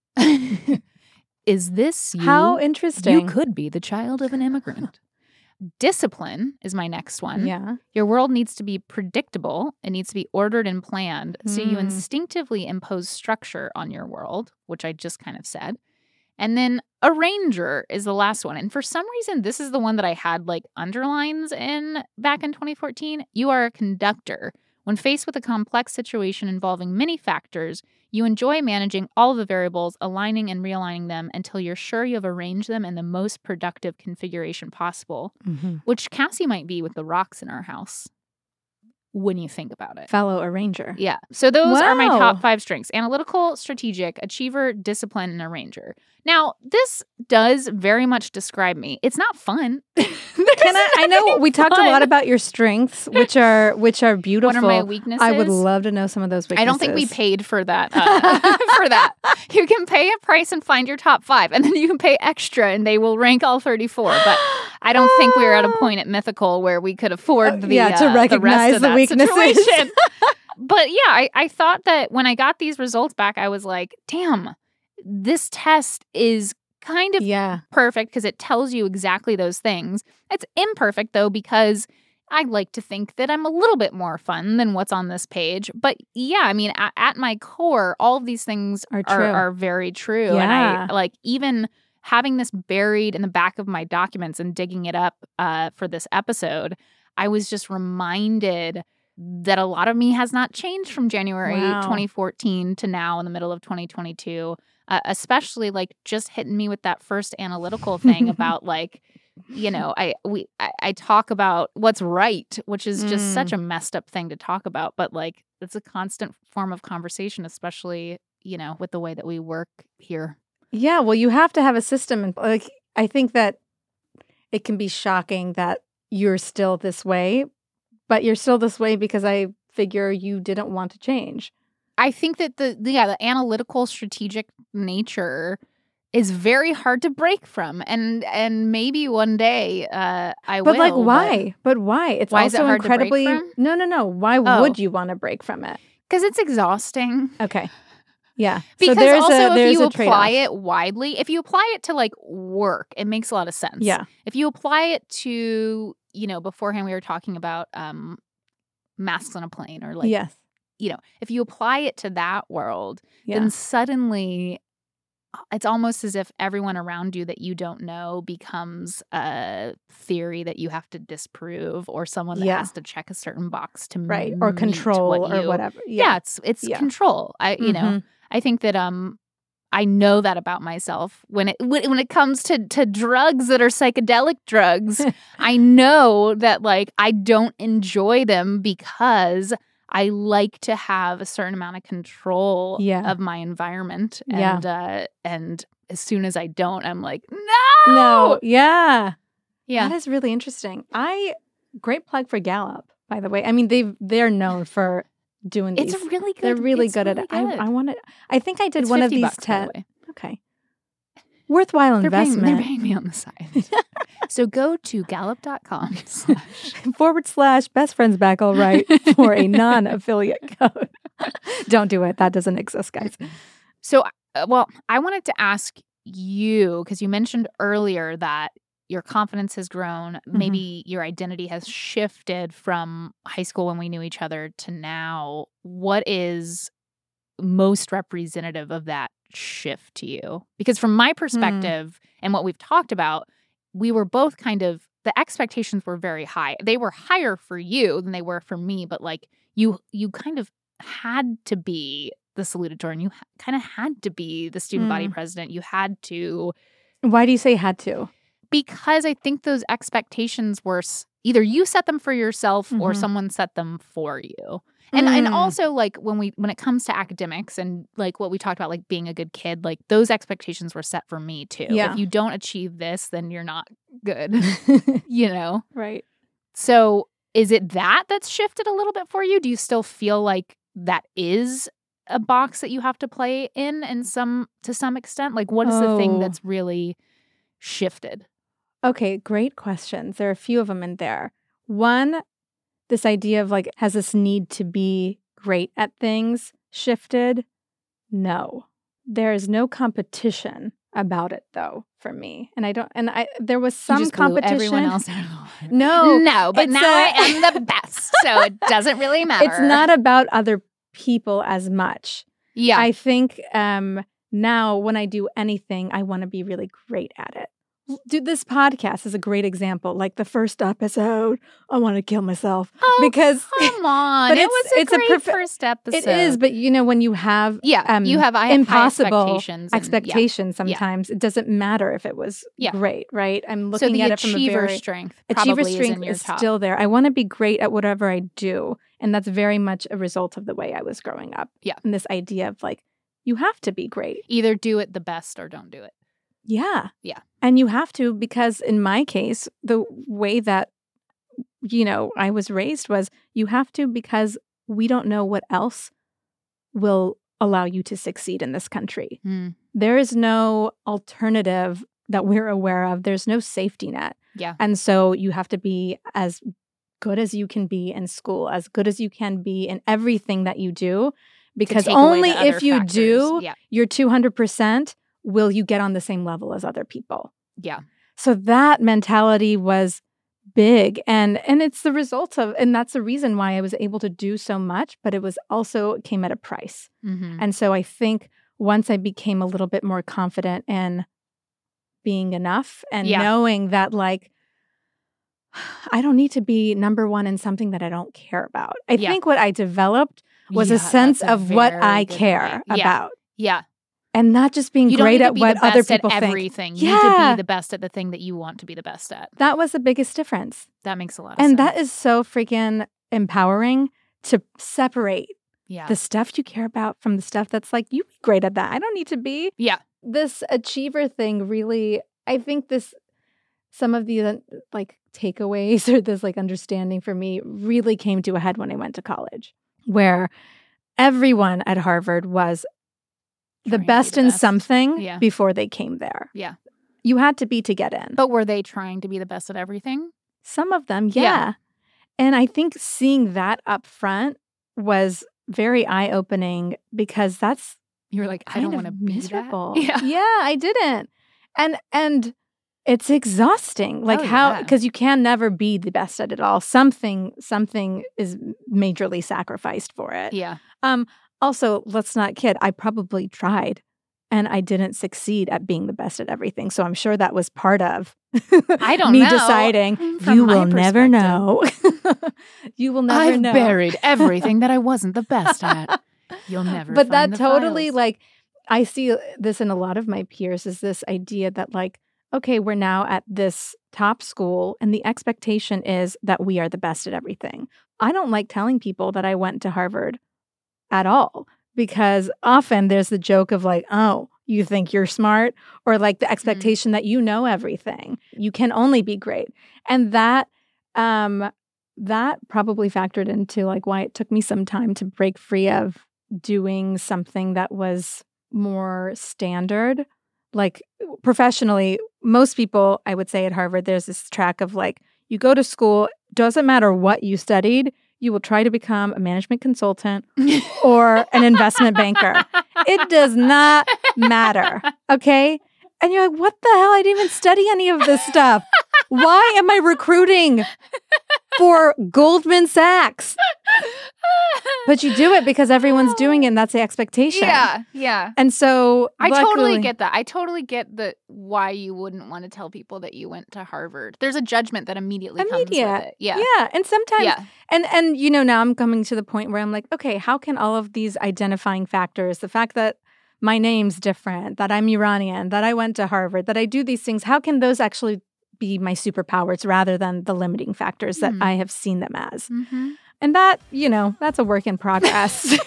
Is this you? How interesting. You could be the child of an immigrant. Discipline is my next one. Yeah. Your world needs to be predictable. It needs to be ordered and planned. So you Mm. instinctively impose structure on your world, which I just kind of said. And then arranger is the last one. And for some reason, this is the one that I had like underlines in back in twenty fourteen. You are a conductor. When faced with a complex situation involving many factors, you enjoy managing all of the variables, aligning and realigning them until you're sure you have arranged them in the most productive configuration possible, Mm-hmm. which Cassie might be with the rocks in our house when you think about it. Fellow arranger. Yeah. So those are my Wow. top five strengths: analytical, strategic, achiever, discipline, and arranger. Now, this does very much describe me. It's not fun. Can I? I know we talked a lot about your strengths, which are which are beautiful. What are my weaknesses? I would love to know some of those weaknesses. I don't think we paid for that. Uh, for that, you can pay a price and find your top five, and then you can pay extra, and they will rank all thirty-four. But I don't think we were at a point at Mythical where we could afford the, yeah, to uh, recognize the, rest of the that weaknesses. situation. But yeah, I, I thought that when I got these results back, I was like, damn, this test is kind of Yeah. perfect because it tells you exactly those things. It's imperfect, though, because I like to think that I'm a little bit more fun than what's on this page. But yeah, I mean, at, at my core, all of these things Are are, true. are very true. Yeah. And I like even having this buried in the back of my documents and digging it up uh, for this episode, I was just reminded that a lot of me has not changed from January Wow. twenty fourteen to now in the middle of twenty twenty-two. Uh, especially like just hitting me with that first analytical thing about like you know, I we I, I talk about what's right, which is just Mm. such a messed up thing to talk about. But like, it's a constant form of conversation, especially, you know, with the way that we work here. Yeah, well, you have to have a system. And like, I think that it can be shocking that you're still this way, but you're still this way because I figure you didn't want to change. I think that the, the yeah the analytical, strategic nature is very hard to break from, and and maybe one day uh, I But will. like, why? But, why? It's Why is it also hard to break incredibly. from? No, no, no. Why Oh. would you want to break from it? Because it's exhausting. Okay. Yeah. Because so there's also, a, if there's you a apply trade-off. it widely, if you apply it to like work, it makes a lot of sense. Yeah. If you apply it to, you know, beforehand we were talking about um, masks on a plane, or like, yes. you know, if you apply it to that world, Yeah. then suddenly it's almost as if everyone around you that you don't know becomes a theory that you have to disprove, or someone that Yeah. has to check a certain box to Right. Or meet control what or you- whatever. Yeah, Yeah. it's it's Yeah. control. I you know. Mhm. I think that um I know that about myself when it when, when it comes to to drugs that are psychedelic drugs. I know that like I don't enjoy them because I like to have a certain amount of control Yeah. of my environment. Yeah. And uh and as soon as I don't, I'm like, no. No. Yeah. Yeah. That is really interesting. I great plug for Gallup, by the way. I mean, they they're known for doing these. It's really good. They're really It's good really at it. good. I, I want to. I think I did It's one of fifty these bucks, by the tests. way. Okay. Worthwhile They're paying, investment. they're paying me on the side. So go to gallup.com slash forward slash best friends back all right for a non-affiliate code. Don't do it. That doesn't exist, guys. So, uh, well, I wanted to ask you, because you mentioned earlier that your confidence has grown. Mm-hmm. Maybe your identity has shifted from high school when we knew each other to now. What is most representative of that shift to you? Because from my perspective and what we've talked about, we were both kind of, the expectations were very high. They were higher for you than they were for me, but like you, you kind of had to be the salutatorian. You ha- kind of had to be the student body Mm. president. You had to, Why do you say had to? because I think those expectations were s- either you set them for yourself or Mhm. someone set them for you. And and Mm. also like when we when it comes to academics and like what we talked about, like being a good kid, like those expectations were set for me too. Yeah. If you don't achieve this, then you're not good, you know? Right. So is it that that's shifted a little bit for you? Do you still feel like that is a box that you have to play in in some to some extent? Like what is the thing Oh. that's really shifted? Okay, great questions. There are a few of them in there. One, this idea of like, has this need to be great at things shifted? No. There is no competition about it though for me. And I don't and I there was some you just blew competition. everyone else out of the water. No. No, but it's now a- I am the best, so it doesn't really matter. It's not about other people as much. Yeah. I think um now when I do anything, I want to be really great at it. Dude, this podcast is a great example. Like the first episode, I want to kill myself oh, because come on. but it it's- was a it's a great perf- first episode. it is. But you know, when you have Yeah, um, you have I impossible high expectations. and- yeah. expectations, sometimes it doesn't matter if it was Yeah. great, right? I'm So looking the at it from a achiever very strength achiever probably is strength in your is top. still there. I want to be great at whatever I do, and that's very much a result of the way I was growing up. Yeah. And this idea of like, you have to be great. Either do it the best or don't do it. Yeah. Yeah. And you have to, because in my case, the way that, you know, I was raised was you have to because we don't know what else will allow you to succeed in this country. Mm. There is no alternative that we're aware of. There's no safety net. Yeah. And so you have to be as good as you can be in school, as good as you can be in everything that you do, because take away only the other if you factors. do Yeah. your two hundred percent will you get on the same level as other people. Yeah. So that mentality was big, and and it's the result of, and that's the reason why I was able to do so much, but it was also it came at a price. Mm-hmm. And so I think once I became a little bit more confident in being enough and Yeah. knowing that like I don't need to be number one in something that I don't care about. I Yeah. think what I developed was Yeah, a sense that's a of what very I good care point. Yeah. about. Yeah. And not just being You don't great need to at be what the best other people at think. everything. You yeah. need to be the best at the thing that you want to be the best at. That was the biggest difference. That makes a lot of and sense. And that is so freaking empowering to separate yeah. the stuff you care about from the stuff that's like, you be great at that. I don't need to be. Yeah. This achiever thing really, I think this, some of the uh, like takeaways or this like understanding for me really came to a head when I went to college, where everyone at Harvard was the best the in best. something Yeah. before they came there. Yeah. You had to be to get in. But were they trying to be the best at everything? Some of them, yeah. Yeah. And I think seeing that up front was very eye-opening because that's You were like, I kind don't of want to be miserable. that. Yeah. Yeah, I didn't. And and it's exhausting. Like Oh, how yeah. because you can never be the best at it all. Something something is majorly sacrificed for it. Yeah. Um also, let's not kid, I probably tried and I didn't succeed at being the best at everything. So I'm sure that was part of I don't me know. deciding From you my will never perspective. know. You will never I've know. buried everything that I wasn't the best at. You'll never But find that the totally files. like I see this in a lot of my peers is this idea that like, okay, we're now at this top school and the expectation is that we are the best at everything. I don't like telling people that I went to Harvard at all because often there's the joke of like, oh, you think you're smart, or like the expectation mm. that you know everything. You can only be great. And that um that probably factored into like why it took me some time to break free of doing something that was more standard. Like professionally, most people, I would say at Harvard, there's this track of like, you go to school, doesn't matter what you studied, you will try to become a management consultant or an investment banker. It does not matter, okay? And you're like, what the hell? I didn't even study any of this stuff. Why am I recruiting for Goldman Sachs? But you do it because everyone's doing it and that's the expectation. Yeah, yeah. And so I luckily, totally get that. I totally get the why you wouldn't want to tell people that you went to Harvard. There's a judgment that immediately Immediate. comes with it. Yeah. Yeah. And sometimes Yeah. and and you know, now I'm coming to the point where I'm like, okay, how can all of these identifying factors, the fact that my name's different, that I'm Iranian, that I went to Harvard, that I do these things, how can those actually be my superpowers rather than the limiting factors that Mhm. I have seen them as? Mm-hmm. And that, you know, that's a work in progress.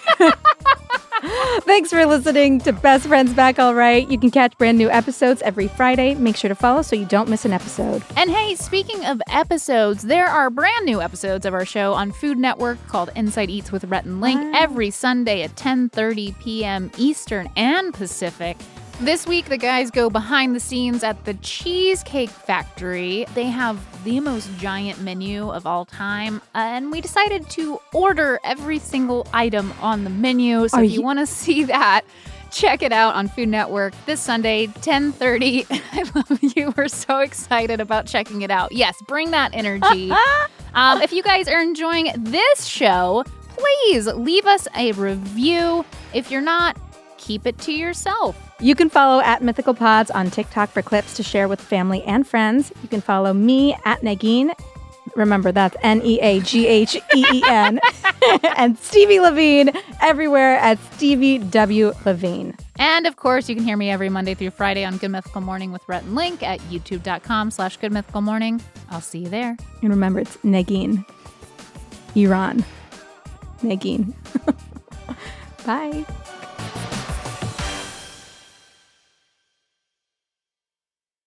Thanks for listening to Best Friends Back All Right. You can catch brand new episodes every Friday. Make sure to follow so you don't miss an episode. And hey, speaking of episodes, there are brand new episodes of our show on Food Network called Inside Eats with Rhett and Link Wow. every Sunday at ten thirty p.m. Eastern and Pacific. This week, the guys go behind the scenes at the Cheesecake Factory. They have the most giant menu of all time, and we decided to order every single item on the menu. So Are if you you- want to see that, check it out on Food Network this Sunday, ten thirty. I love you. We're so excited about checking it out. Yes, bring that energy. um, if you guys are enjoying this show, please leave us a review. If you're not, keep it to yourself. You can follow at Mythical Pods on TikTok for clips to share with family and friends. You can follow me at Negeen. Remember, that's N E A G H E E N. And Stevie Levine everywhere at Stevie W. Levine. And of course, you can hear me every Monday through Friday on Good Mythical Morning with Rhett and Link at youtube.com slash Good Mythical Morning. I'll see you there. And remember, it's Negeen. Iran. Negeen. Bye.